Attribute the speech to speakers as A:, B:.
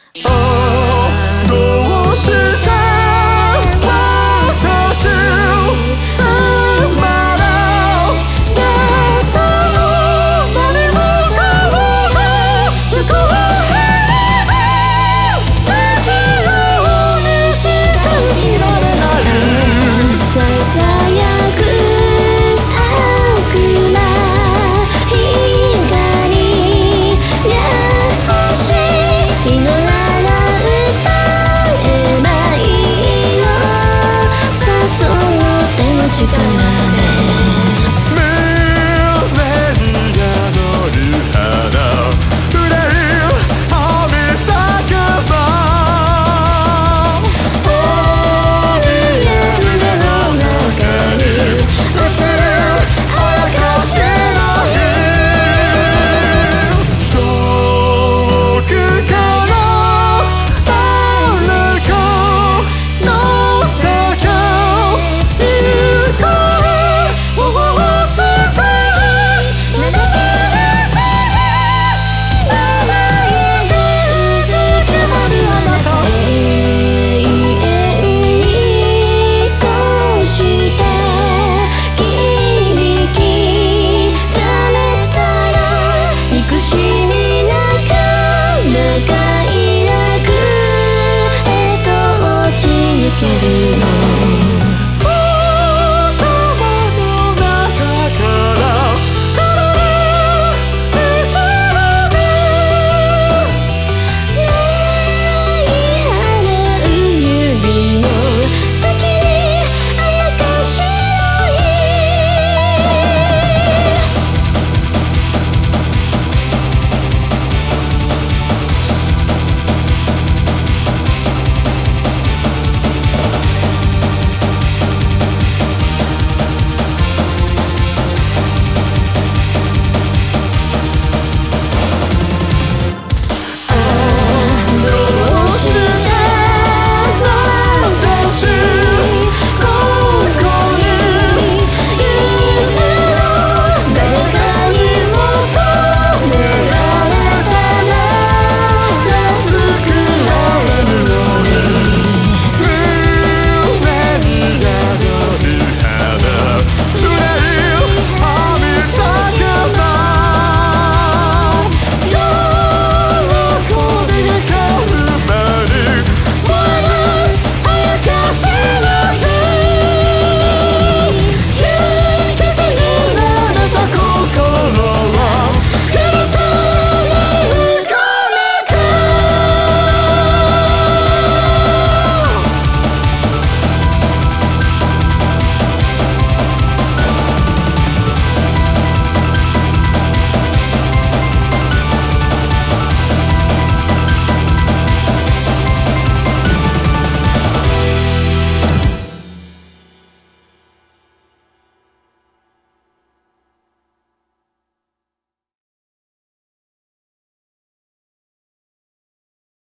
A: どうして私生まれ出たの。誰もかもが不公平だけようにしかいられない。
B: ささやく悪魔光が欲しい。祈らな歌えばいいの。誘っての力で
A: 胸に宿る花触れる雨叫ば飛び出る目の中に映る証の日。遠くから誰かの叫び声を伝え胸に名前でうずくまるあなた。
B: 永遠にこうして切り刻めたら憎しみなく仲いなく落ちゆける。